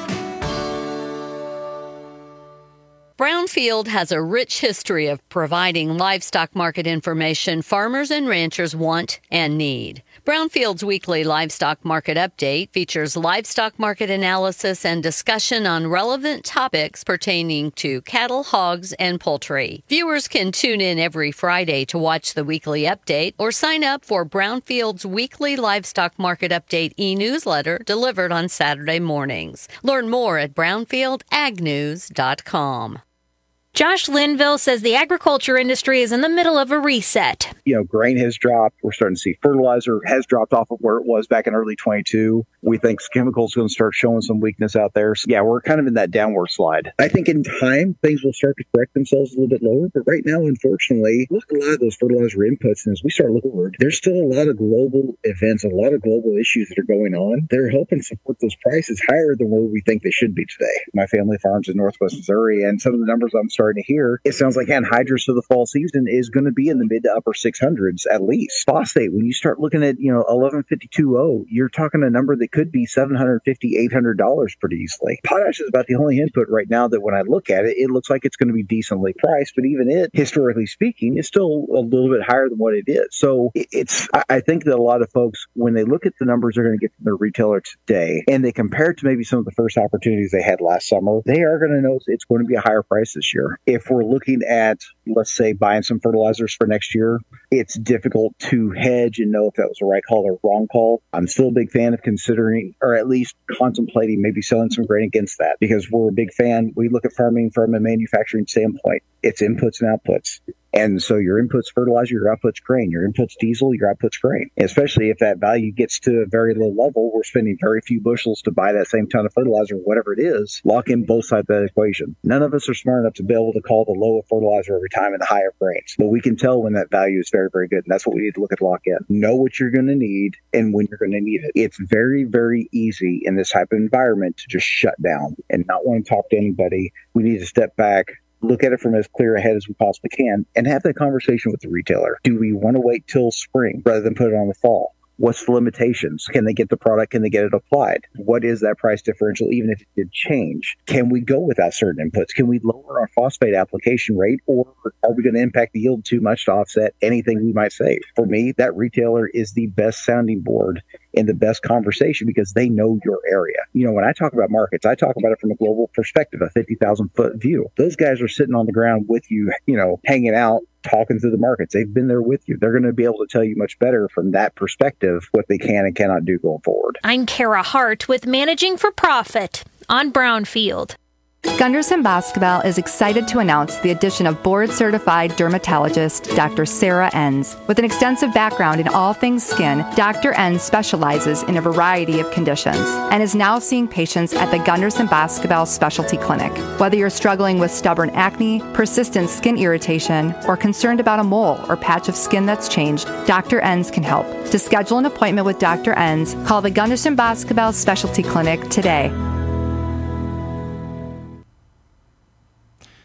Brownfield has a rich history of providing livestock market information farmers and ranchers want and need. Brownfield's weekly livestock market update features livestock market analysis and discussion on relevant topics pertaining to cattle, hogs, and poultry. Viewers can tune in every Friday to watch the weekly update or sign up for Brownfield's weekly livestock market update e-newsletter delivered on Saturday mornings. Learn more at brownfield ag news dot com. Josh Linville says the agriculture industry is in the middle of a reset. You know, grain has dropped. We're starting to see fertilizer has dropped off of where it was back in early twenty-two. We think chemicals going to start showing some weakness out there. So, yeah, we're kind of in that downward slide. I think in time, things will start to correct themselves a little bit lower. But right now, unfortunately, look at a lot of those fertilizer inputs. And as we start looking forward, there's still a lot of global events, a lot of global issues that are going on. They're helping support those prices higher than where we think they should be today. My family farms in Northwest Missouri, and some of the numbers I'm starting to hear, it sounds like anhydrous for the fall season is going to be in the mid to upper six hundreds at least. Phosphate, when you start looking at, you know, eleven fifty-two oh, you're talking a number that could be seven hundred fifty dollars, eight hundred dollars pretty easily. Potash is about the only input right now that when I look at it, it looks like it's going to be decently priced, but even it, historically speaking, is still a little bit higher than what it is. So it's, I think that a lot of folks, when they look at the numbers they're going to get from their retailer today, and they compare it to maybe some of the first opportunities they had last summer, they are going to know it's going to be a higher price this year. If we're looking at, let's say, buying some fertilizers for next year, it's difficult to hedge and know if that was the right call or wrong call. I'm still a big fan of considering, or at least contemplating, maybe selling some grain against that, because we're a big fan. We look at farming from a manufacturing standpoint. It's inputs and outputs. And so your inputs fertilizer, your outputs grain, your inputs diesel, your outputs grain. Especially if that value gets to a very low level, we're spending very few bushels to buy that same ton of fertilizer, whatever it is. Lock in both sides of that equation. None of us are smart enough to be able to call the low of fertilizer every time and the high of grains. But we can tell when that value is very, very good. And that's what we need to look at lock in. Know what you're going to need and when you're going to need it. It's very, very easy in this type of environment to just shut down and not want to talk to anybody. We need to step back, look at it from as clear ahead as we possibly can, and have that conversation with the retailer. Do we want to wait till spring rather than put it on the fall? What's the limitations? Can they get the product? Can they get it applied? What is that price differential, even if it did change? Can we go without certain inputs? Can we lower our phosphate application rate, or are we going to impact the yield too much to offset anything we might save? For me, that retailer is the best sounding board in the best conversation because they know your area. You know, when I talk about markets, I talk about it from a global perspective, a fifty thousand foot view. Those guys are sitting on the ground with you, you know, hanging out, talking through the markets. They've been there with you. They're going to be able to tell you much better from that perspective what they can and cannot do going forward. I'm Kara Hart with Managing for Profit on Brownfield. Gunderson Boscobel is excited to announce the addition of board-certified dermatologist Doctor Sarah Enns. With an extensive background in all things skin, Doctor Enns specializes in a variety of conditions and is now seeing patients at the Gunderson Boscobel Specialty Clinic. Whether you're struggling with stubborn acne, persistent skin irritation, or concerned about a mole or patch of skin that's changed, Doctor Enns can help. To schedule an appointment with Doctor Enns, call the Gunderson Boscobel Specialty Clinic today.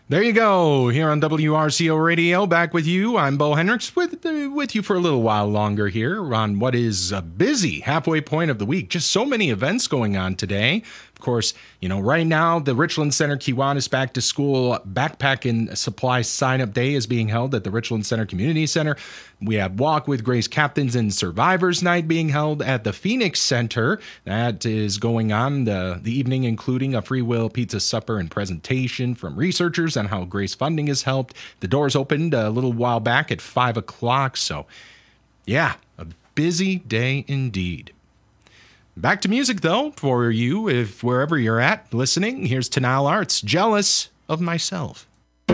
There you go, here on W R C O Radio, back with you. I'm Bo Hendricks, with uh, with you for a little while longer here on what is a busy halfway point of the week. Just so many events going on today. Of course, you know, right now, the Richland Center Kiwanis Back to School Backpack and Supply Sign-Up Day is being held at the Richland Center Community Center. We have Walk with Grace Captains and Survivors Night being held at the Phoenix Center. That is going on the, the evening, including a free will pizza supper and presentation from researchers on how Grace funding has helped. The doors opened a little while back at five o'clock. So, yeah, a busy day indeed. Back to music, though, for you, if wherever you're at listening. Here's Tanal Arts, Jealous of Myself.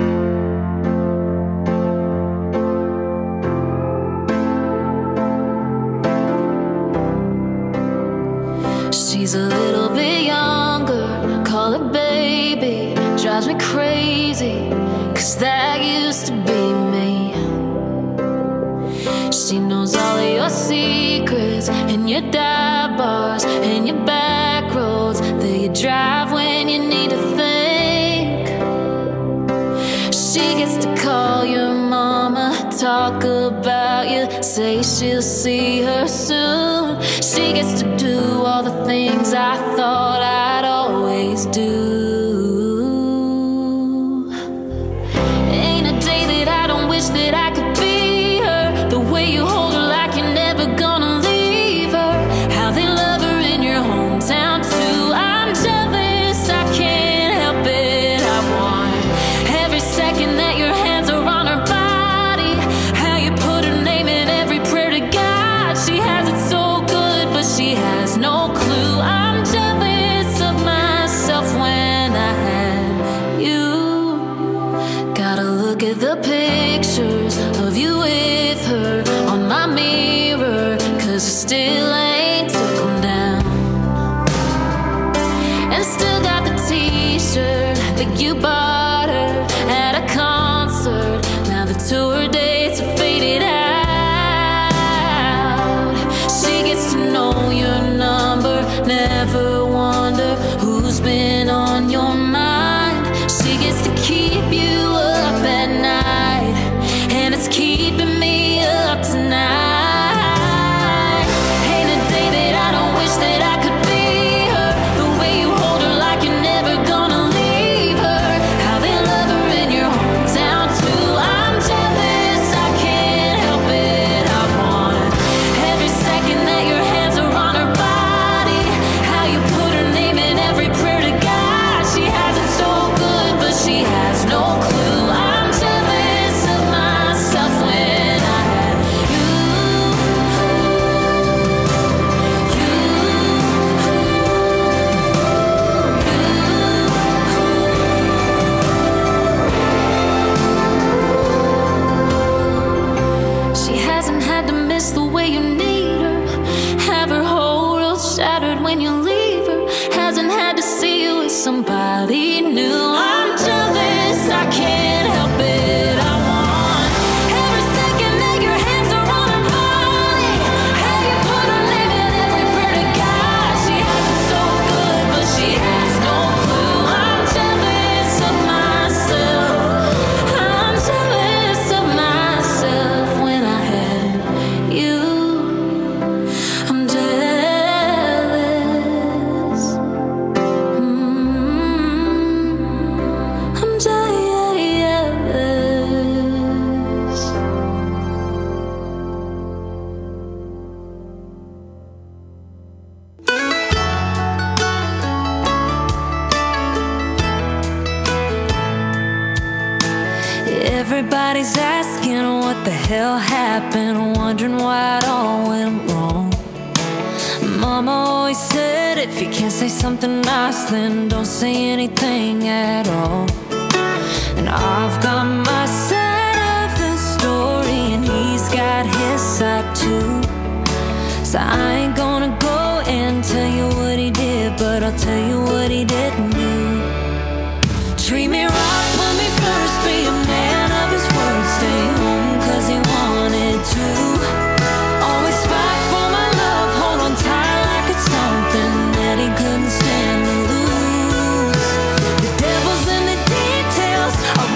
She's a little bit younger, call her baby, drives me crazy, cause that used to be me. She knows all of your secrets, and your dive bars, and your back roads that you drive when you need to think. She gets to call your mama, talk about you, say she'll see her soon. She gets to do all the things I thought I'd always do. Ain't a day that I don't wish that I could be her. The way you hold her like you're never gonna leave her. How they love her in your hometown too. I'm jealous, I can't help it. I want every second that your hands are on her body. How you put her name in every prayer to God. She has it so good, but she has no clue. I'm jealous of myself when I had you. Gotta look at the pictures of you with her on my mirror, cause I still ain't took them down. And still got the t-shirt that you bought her at a concert. Now the tour dates are faded out. She gets to know your number, never wonder who's been on your mind. She gets to keep you up at night, and it's keeping me up tonight. Ain't a day that I don't wish that I could be her. The way you hold her like you're never gonna leave her. How they love her in your hometown too. I'm jealous, I can't help it. I want every second that your hands are on her body. How you put her name in every prayer to God. She has it so good, but she has no clue. I'm jealous of myself when I had you. She hasn't had to miss the way you need her. Have her whole world shattered when you leave her. Hasn't had to see you with somebody new. I'm jealous, I can't help it. I want every second that your hands are on her body. How you put her name in every prayer to God. She has it so good, but she has no clue. I'm jealous of myself. I'm jealous of myself when I had you. I'm jealous. Mm, I'm jealous. Everybody's asking what the hell happened, wondering why it all went wrong. Mama always said if you can't say something nice, then don't say anything at all. And I've got my side of the story, and he's got his side too. So I ain't gonna go and tell you what he did, but I'll tell you what he didn't do. Treat me right, put me first, be a man of his word, stay home cause he wanted to. Always fight for my love, hold on tight like it's something that he couldn't stand to lose. The devil's in the details, I'll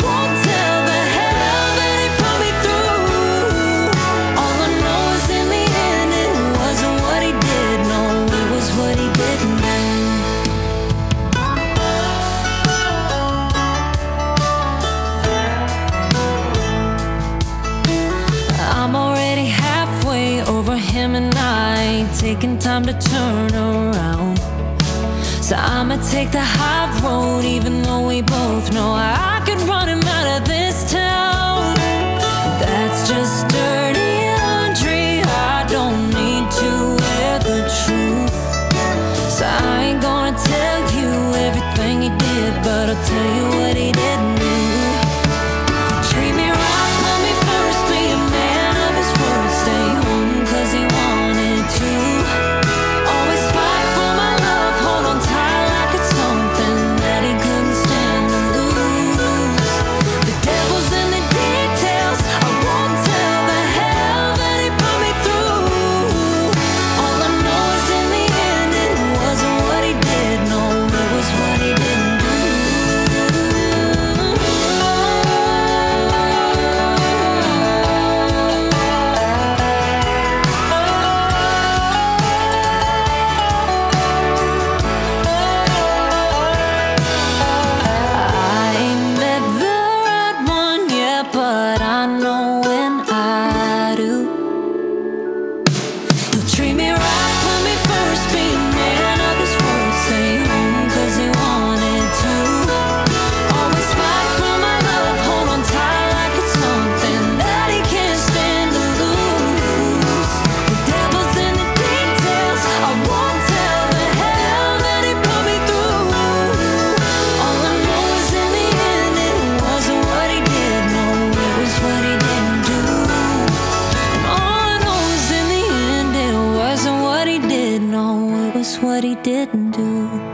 taking time to turn around. So I'ma take the high road, even though we both know I could run him out of this town. That's just dirty laundry, I don't need to wear the truth. So I ain't gonna tell you everything he did, but I'll tell you what he didn't do. Treat me right, put me first, be a man of his word, stay home cause he wanted to. Always fight for my love, hold on tight like it's something that he couldn't stand to lose. The devil's in the details, I won't tell the hell that he put me through. All I know is in the end it wasn't what he did, no, it was what he didn't do. I ain't met the right one yet, but I know when I do. He'll treat me right, put me first, be a man of his word, stay home cause he wanted to. Always fight for my love, hold on tight like it's something that he can't stand to lose. The devil's in the details, I won't tell the hell that he put me through. All I know is in the end it wasn't what he did, no, it was what he didn't do. And all I know is in the end it wasn't what he did, no, it was what he didn't do.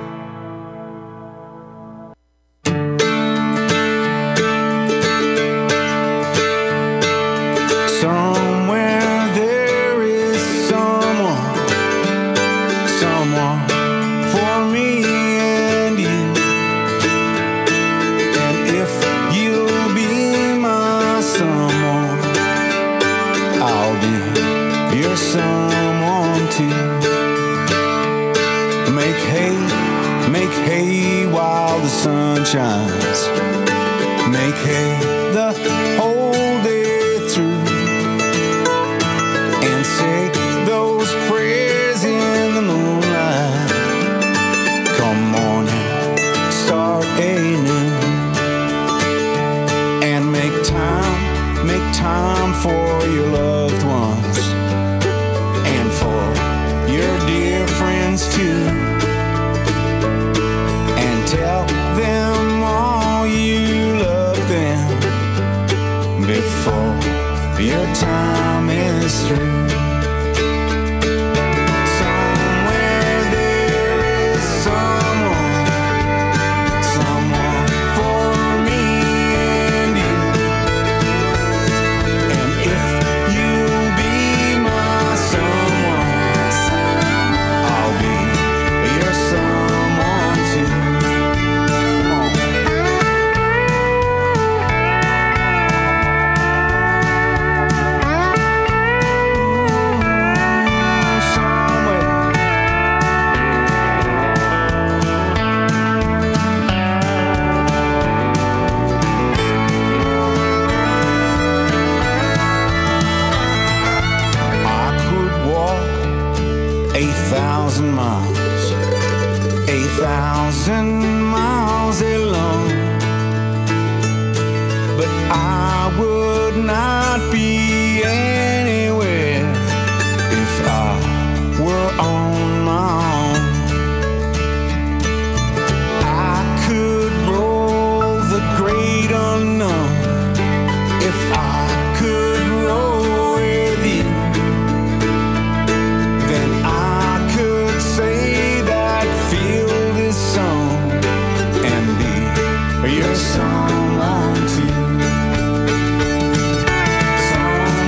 Somewhere there is someone, someone for me and you. And if you'll be my someone, I'll be your someone too. Make hay, make hay while the sun shines. Make hay the whole day through. And say those prayers in the moonlight. Come morning, start anew. And make time, make time for your loved ones. And for your dear friends too. And tell them all you love them before your time is through. Somewhere there is someone, someone for me and you. And if you'll be my someone, I'll be your someone too. Come on. I could walk a thousand miles, a thousand miles alone, but I would not be anywhere if I were on my own. I could roll the great unknown if I could roll with you. Then I could say that field is sown and be your someone too. Somewhere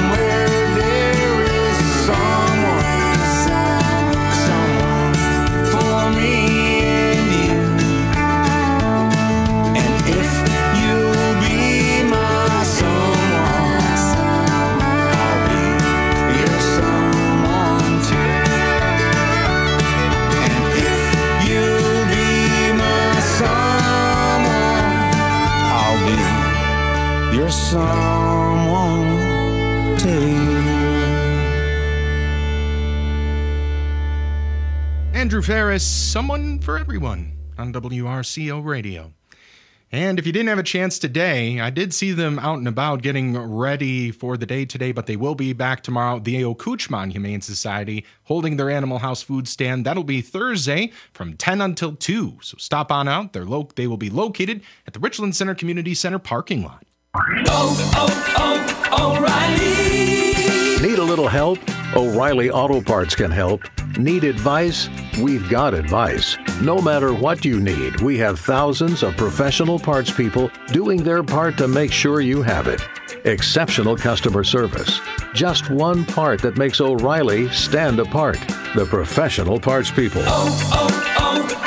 Andrew Ferris, Someone for Everyone on W R C O Radio. And if you didn't have a chance today, I did see them out and about getting ready for the day today, but they will be back tomorrow. The Okuchman Humane Society holding their Animal House food stand. That'll be Thursday from ten until two. So stop on out. They're lo- they will be located at the Richland Center Community Center parking lot. Oh, oh, oh, O'Reilly! Need a little help? O'Reilly Auto Parts can help. Need advice? We've got advice. No matter what you need, we have thousands of professional parts people doing their part to make sure you have it. Exceptional customer service. Just one part that makes O'Reilly stand apart. The professional parts people. Oh,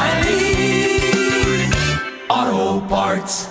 oh, oh, O'Reilly Auto Parts.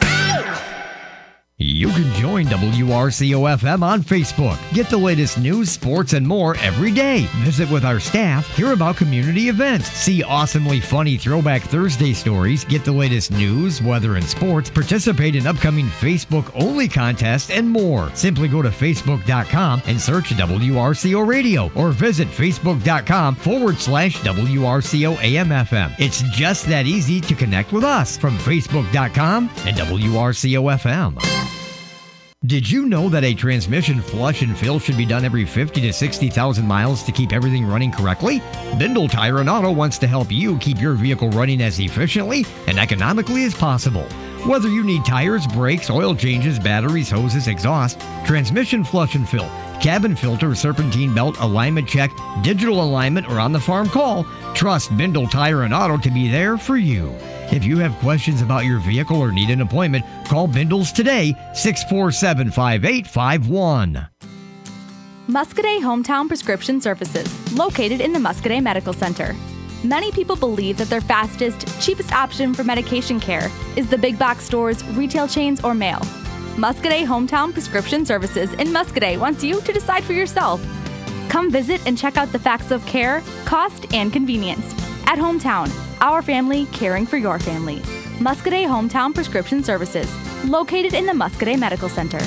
You can join W R C O F M on Facebook. Get the latest news, sports, and more every day. Visit with our staff, hear about community events, see awesomely funny Throwback Thursday stories, get the latest news, weather, and sports, participate in upcoming Facebook-only contests, and more. Simply go to Facebook dot com and search W R C O Radio or visit Facebook.com forward slash WRCO AM FM. It's just that easy to connect with us from Facebook dot com and W R C O F M. Did you know that a transmission flush and fill should be done every fifty to sixty thousand miles to keep everything running correctly? Bindle Tire and Auto wants to help you keep your vehicle running as efficiently and economically as possible. Whether you need tires, brakes, oil changes, batteries, hoses, exhaust, transmission flush and fill, cabin filter, serpentine belt, alignment check, digital alignment, or on-the-farm call, trust Bindle Tire and Auto to be there for you. If you have questions about your vehicle or need an appointment, call Bindles today, six four seven, five eight five one. Muscadet Hometown Prescription Services, located in the Muscadet Medical Center. Many people believe that their fastest, cheapest option for medication care is the big box stores, retail chains, or mail. Muscadet Hometown Prescription Services in Muscadet wants you to decide for yourself. Come visit and check out the facts of care, cost, and convenience. At Hometown, our family caring for your family. Muscadet Hometown Prescription Services, located in the Muscadet Medical Center.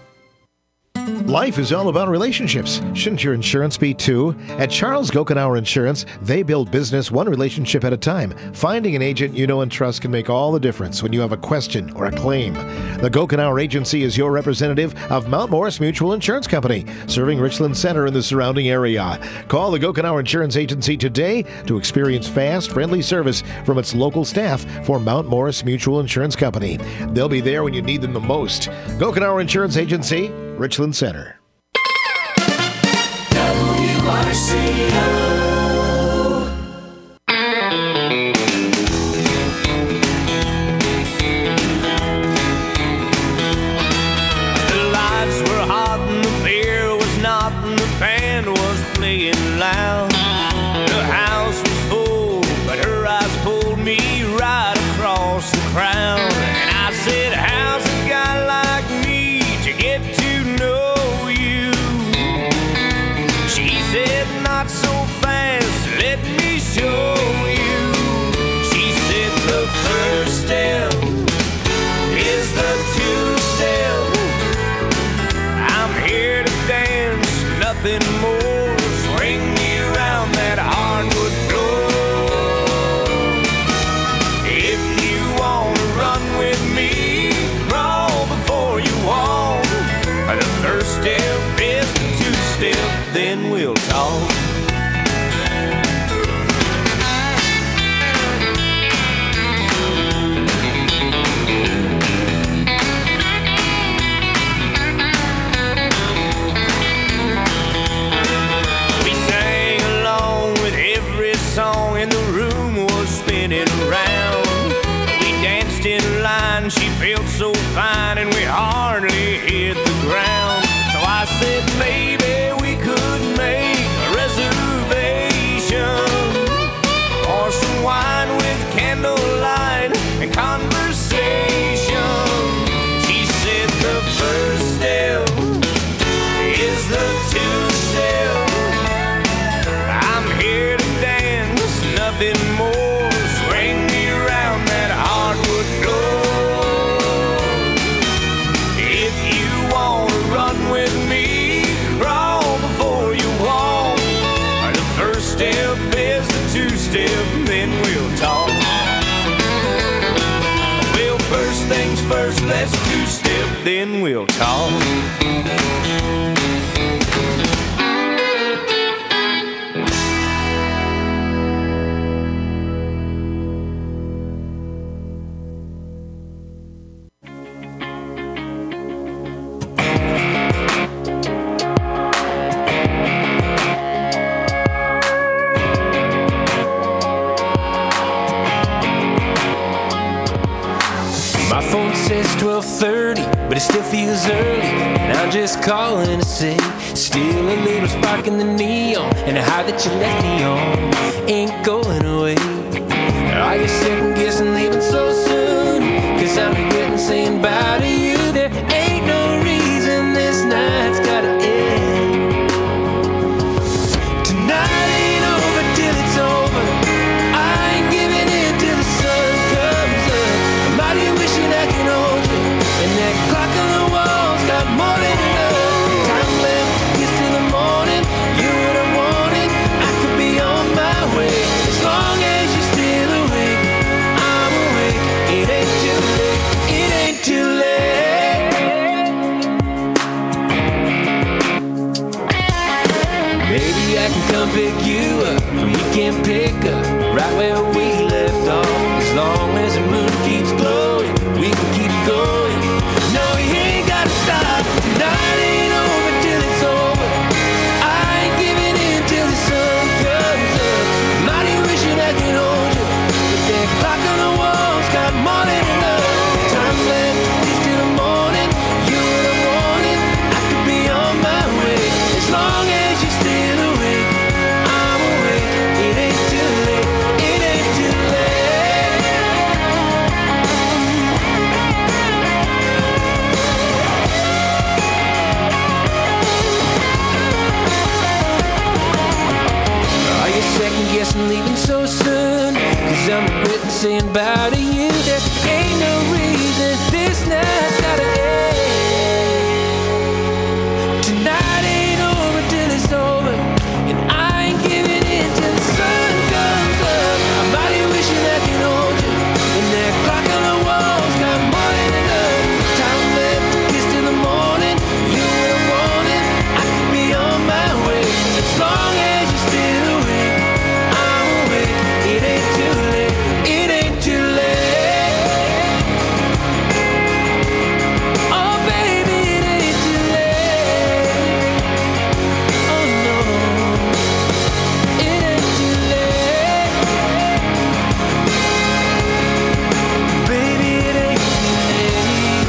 Life is all about relationships. Shouldn't your insurance be too? At Charles Gokenauer Insurance, they build business one relationship at a time. Finding an agent you know and trust can make all the difference when you have a question or a claim. The Gokenauer Agency is your representative of Mount Morris Mutual Insurance Company, serving Richland Center and the surrounding area. Call the Gokenauer Insurance Agency today to experience fast, friendly service from its local staff for Mount Morris Mutual Insurance Company. They'll be there when you need them the most. Gokenauer Insurance Agency, Richland Center. W R C O. The lights were hot and the beer was not and the band was playing loud. The house was full, but her eyes pulled me right across the crowd. And I said, how's a guy like me to get to know you? She said, not so fast, let me show you. She said, the first step is the two-step. I'm here to dance, nothing more. Swing me around that hardwood floor. If you want to run with me, crawl before you walk. The first step is the two-step, then we'll talk. We sang along with every song and the room was spinning around. We danced in line, she felt so fine and we hardly hit the ground. So I said, maybe we could make a reservation or some wine with candlelight and conversation. She said the first step is the two-step. I'm here to dance, nothing more. Swing me around that hardwood floor. If you want to run with me, crawl before you walk. The first step is the two-step. two-step, then we'll talk. Well, first things first, let's two-step, then we'll talk. twelve thirty, but it still feels early, and I'm just calling to say, still a little spark in the neon, and the high that you left me on ain't going away. Are you second guessing leaving so soon? Cause I'm regretting saying bye to you. There ain't no reason this night's gotta end. Tonight ain't over till it's over. I ain't giving in till the sun comes up. I'm out here wishing I can hold you, and that clock on the wall's got more than enough time left to kiss till the morning. You're what I wanted, I could be on my way. As long as you're still awake, I'm awake. It ain't too late, it ain't too late. Maybe I can come pick you up, and we can pick up right where we left off. As long as the moon keeps glowing, we can keep going. No, you ain't gotta stop. Tonight ain't over till it's over. I ain't giving in till the sun comes up. Mighty wishing I could hold you, but that clock on the wall's got more than enough time left to kiss till the morning. You're what I wanted, I could be on my way. As long as you're still awake, I'm awake. It ain't too late, it ain't too late. Are you second guessing leaving so soon? Cause I'm regretting saying bye to you. There ain't no reason this night's gotta end. Tonight ain't over till it's over, and I ain't giving in till the sun comes up. I'm out here wishing I can hold you, and that clock on the wall's got more than enough time left to kiss till the morning. You're what I wanted, I could be on my way. As long as you're still awake, I'm awake. It ain't too late, it ain't too late. Oh baby, it ain't too late. Oh no, it ain't too late. Baby, it ain't too late.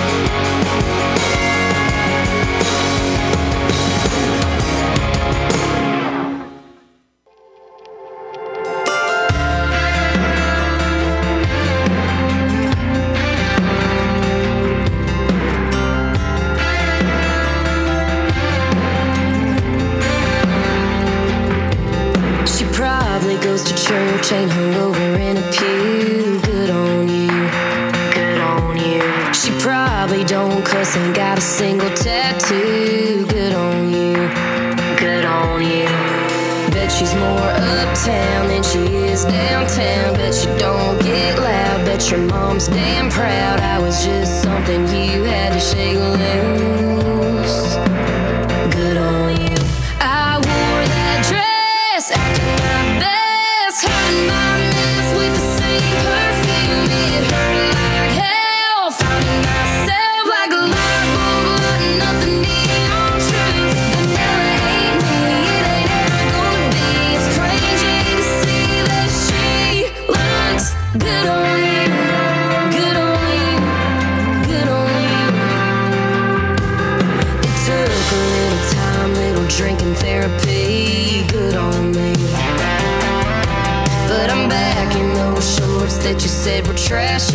She probably goes to church, ain't hungover in a pew. Good on you, good on you. She probably don't cuss, ain't got a single tattoo. Good on you, good on you. Bet she's more uptown than she is downtown. Bet you don't get loud, bet your mom's damn proud. I was just something you had to shake loose. Good on you. I wore that dress, acting my best, hiding my mess with the same perfume. It hurt like hell, finding myself like a light bulb lighting up the neon truth. Vanilla ain't me, it ain't ever gonna be. It's crazy to see that she looks good on you, good on you, good on you. It took a little time, little drinking therapy, good on me. But I'm back in those shorts that you said were trash